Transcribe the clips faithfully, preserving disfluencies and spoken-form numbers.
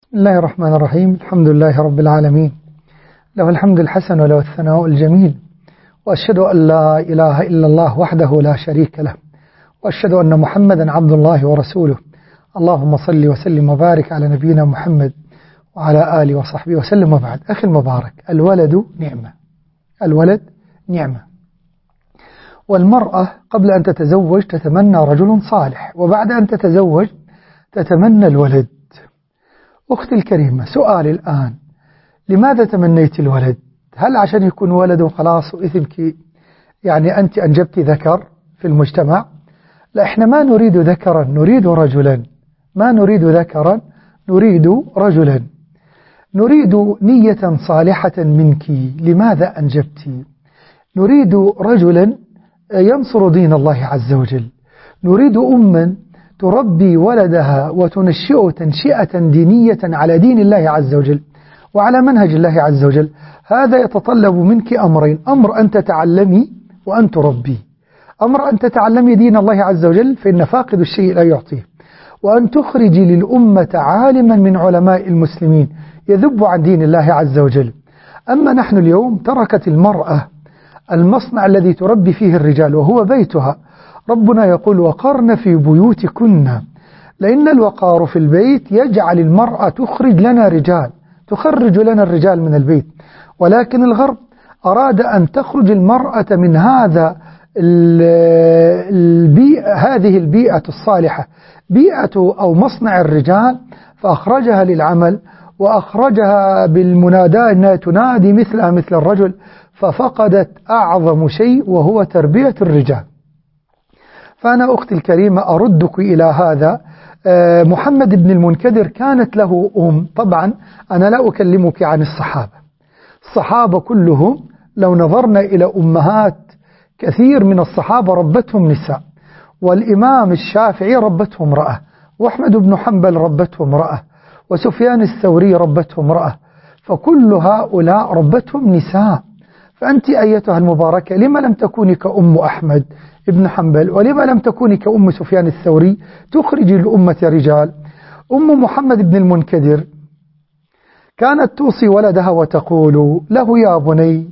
بسم الله الرحمن الرحيم. الحمد لله رب العالمين، له الحمد الحسن وله الثناء الجميل، وأشهد أن لا إله إلا الله وحده لا شريك له، وأشهد أن محمدا عبد الله ورسوله. اللهم صل وسلم وبارك على نبينا محمد وعلى آله وصحبه وسلم. وبعد، أخي المبارك، الولد نعمة، الولد نعمة، والمرأة قبل أن تتزوج تتمنى رجل صالح، وبعد أن تتزوج تتمنى الولد. أختي الكريمة، سؤال الآن: لماذا تمنيت الولد؟ هل عشان يكون ولد وخلاص وإثمك يعني أنت أنجبت ذكر في المجتمع؟ لا، إحنا ما نريد ذكرا، نريد رجلا. ما نريد ذكرا، نريد رجلا. نريد نية صالحة منك. لماذا أنجبت؟ نريد رجلا ينصر دين الله عز وجل. نريد أما تربي ولدها وتنشئه تنشئة دينية على دين الله عز وجل وعلى منهج الله عز وجل. هذا يتطلب منك أمرين: أمر أن تتعلمي وأن تربي. أمر أن تتعلمي دين الله عز وجل، فإن فاقد الشيء لا يعطيه، وأن تخرجي للأمة عالما من علماء المسلمين يذب عن دين الله عز وجل. أما نحن اليوم تركت المرأة المصنع الذي تربي فيه الرجال وهو بيتها. ربنا يقول: وقرن في بيوتكن. لأن الوقار في البيت يجعل المرأة تخرج لنا رجال، تخرج لنا الرجال من البيت. ولكن الغرب أراد أن تخرج المرأة من هذا البيئة، هذه البيئة الصالحة، بيئة أو مصنع الرجال، فأخرجها للعمل وأخرجها بالمناداة أنها تنادي مثلها مثل الرجل، ففقدت أعظم شيء وهو تربية الرجال. فأنا أختي الكريمة أردك إلى هذا. محمد بن المنكدر كانت له أم. طبعا أنا لا أكلمك عن الصحابة، الصحابة كلهم لو نظرنا إلى أمهات كثير من الصحابة ربتهم نساء، والإمام الشافعي ربته امرأة، وأحمد بن حنبل ربته امرأة، وسفيان الثوري ربته امرأة، فكل هؤلاء ربتهم نساء. فأنت أيتها المباركة لما لم تكوني كأم أحمد ابن حنبل، ولما لم تكوني كأم سفيان الثوري تخرجي الأمة رجال؟ أم محمد بن المنكدر كانت توصي ولدها وتقول له: يا بني،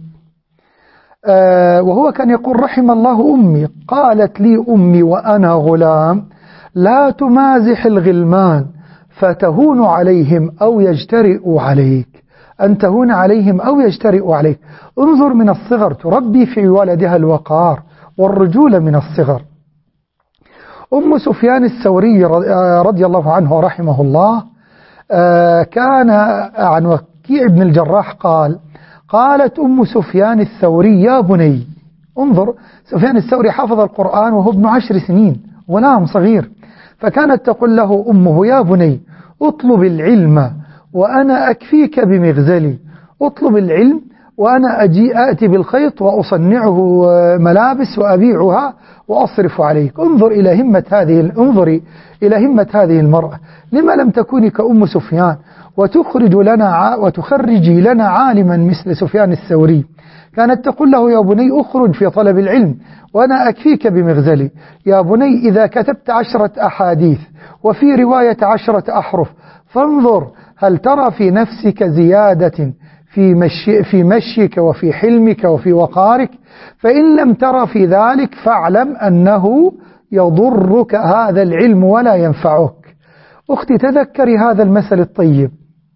آه وهو كان يقول: رحم الله أمي، قالت لي أمي وأنا غلام: لا تمازح الغلمان فتهون عليهم أو يجترئوا عليك، أن تهون عليهم أو يجترئوا عليك. انظر من الصغر تربي في ولدها الوقار والرجولة من الصغر. أم سفيان الثوري رضي الله عنه ورحمه الله كان عن وكيع بن الجراح قال: قالت أم سفيان الثوري: يا بني. انظر، سفيان الثوري حفظ القرآن وهو ابن عشر سنين، غلام صغير، فكانت تقول له أمه: يا بني، اطلب العلم وأنا أكفيك بمغزلي. اطلب العلم وأنا أجي آتي بالخيط وأصنعه ملابس وأبيعها وأصرف عليك. انظر إلى همة هذه انظري إلى همة هذه المرأة. لما لم تكوني كأم سفيان وتخرج لنا وتخرجي لنا عالما مثل سفيان الثوري؟ كانت تقول له: يا بني، أخرج في طلب العلم وأنا أكفيك بمغزلي. يا بني، إذا كتبت عشرة أحاديث وفي رواية عشرة أحرف، فانظر هل ترى في نفسك زيادة في مشي في مشيك وفي حلمك وفي وقارك؟ فإن لم ترى في ذلك فاعلم أنه يضرك هذا العلم ولا ينفعك. أختي، تذكري هذا المثل الطيب.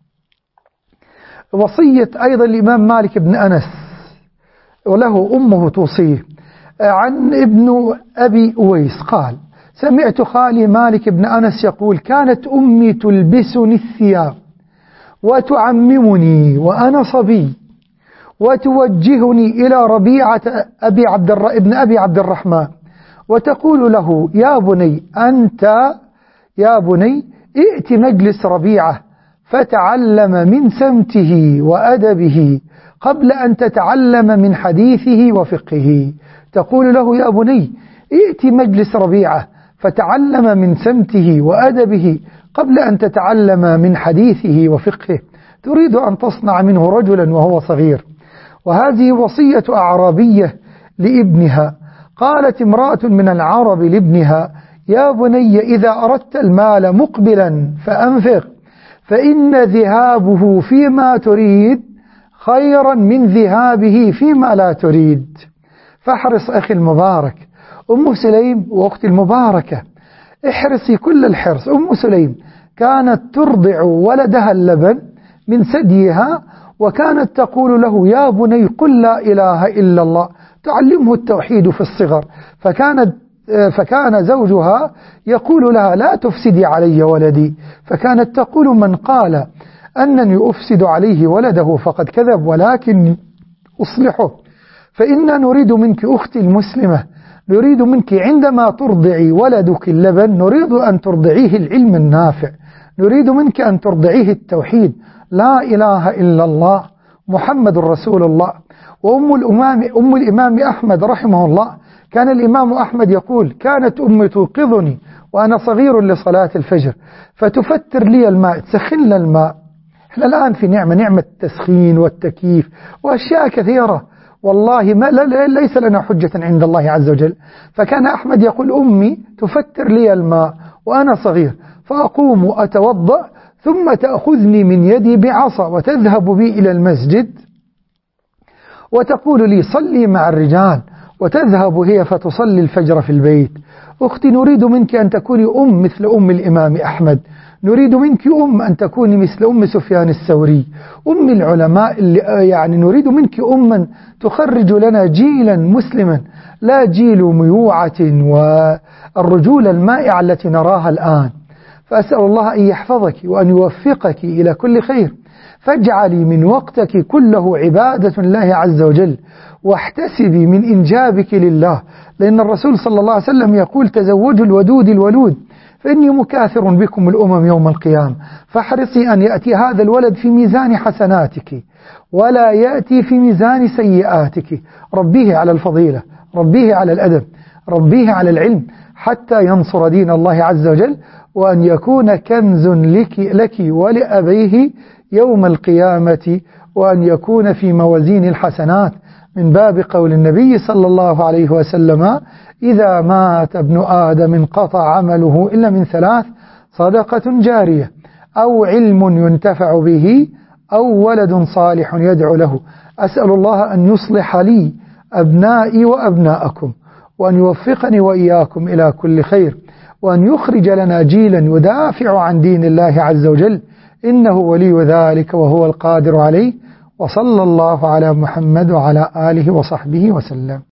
وصية أيضا الإمام مالك بن أنس، وله أمه توصيه، عن ابن أبي أويس قال: سمعت خالي مالك بن أنس يقول: كانت أمي تلبسني الثياب وتعممني وأنا صبي، وتوجهني إلى ربيعة أبي عبد الر... ابن أبي عبد الرحمن، وتقول له: يا بني أنت يا بني ائت مجلس ربيعة فتعلم من سمته وأدبه قبل أن تتعلم من حديثه وفقهه. تقول له: يا بني ائت مجلس ربيعة فتعلم من سمته وأدبه قبل أن تتعلم من حديثه وفقهه. تريد أن تصنع منه رجلا وهو صغير. وهذه وصية أعرابية لابنها. قالت امرأة من العرب لابنها: يا بني، إذا أردت المال مقبلا فأنفق، فإن ذهابه فيما تريد خيرا من ذهابه فيما لا تريد. فاحرص أخي المبارك. أم سليم وأختي المباركة، احرصي كل الحرص. أم سليم كانت ترضع ولدها اللبن من ثديها، وكانت تقول له: يا بني قل لا إله إلا الله، تعلمه التوحيد في الصغر. فكانت فكان زوجها يقول لها: لا تفسدي علي ولدي. فكانت تقول: من قال أنني أفسد عليه ولده فقد كذب، ولكني أصلحه. فإنا نريد منك أختي المسلمة، نريد منك عندما ترضعي ولدك اللبن، نريد أن ترضعيه العلم النافع، نريد منك أن ترضعيه التوحيد، لا إله إلا الله محمد رسول الله. وأم الإمام, أم الإمام أحمد رحمه الله، كان الإمام أحمد يقول: كانت أمي توقظني وأنا صغير لصلاة الفجر فتفتر لي الماء، تسخن لي الماء. احنا الآن في نعمة نعمة التسخين والتكييف وأشياء كثيرة، والله ما ليس لنا حجة عند الله عز وجل. فكان أحمد يقول: أمي تفتر لي الماء وأنا صغير، فأقوم أتوضأ ثم تأخذني من يدي بعصا وتذهب بي إلى المسجد وتقول لي: صلي مع الرجال، وتذهب هي فتصلي الفجر في البيت. أختي، نريد منك أن تكوني أم مثل أم الإمام أحمد، نريد منك أم أن تكوني مثل أم سفيان الثوري، أم العلماء اللي يعني نريد منك أما تخرج لنا جيلا مسلما، لا جيل ميوعة والرجولة المائعة التي نراها الآن. فأسأل الله أن يحفظك وأن يوفقك إلى كل خير، فاجعلي من وقتك كله عبادة الله عز وجل، واحتسبي من إنجابك لله، لأن الرسول صلى الله عليه وسلم يقول: تزوجوا الودود الولود فإني مكاثر بكم الأمم يوم القيامة. فاحرصي أن يأتي هذا الولد في ميزان حسناتك ولا يأتي في ميزان سيئاتك. ربيه على الفضيلة، ربيه على الأدب، ربيه على العلم، حتى ينصر دين الله عز وجل، وأن يكون كنز لك, لك ولأبيه يوم القيامة، وأن يكون في موازين الحسنات، من باب قول النبي صلى الله عليه وسلم: إذا مات ابن آدم انقطع عمله إلا من ثلاث: صدقة جارية، أو علم ينتفع به، أو ولد صالح يدعو له. أسأل الله أن يصلح لي أبنائي وأبناءكم، وأن يوفقني وإياكم إلى كل خير، وأن يخرج لنا جيلا يدافع عن دين الله عز وجل، إنه ولي ذلك وهو القادر عليه. وصلى الله على محمد وعلى آله وصحبه وسلم.